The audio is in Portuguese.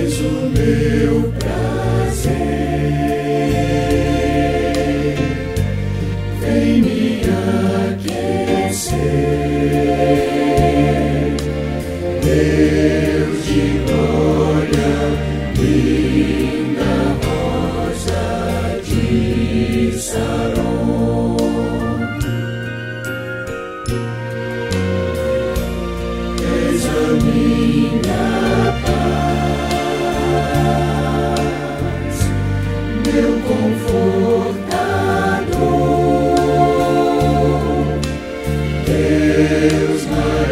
és o meu prazer, vem me aquecer, Deus de glória, linda rosa de Saron. És a minha paz, meu confortador, Deus maravilhoso.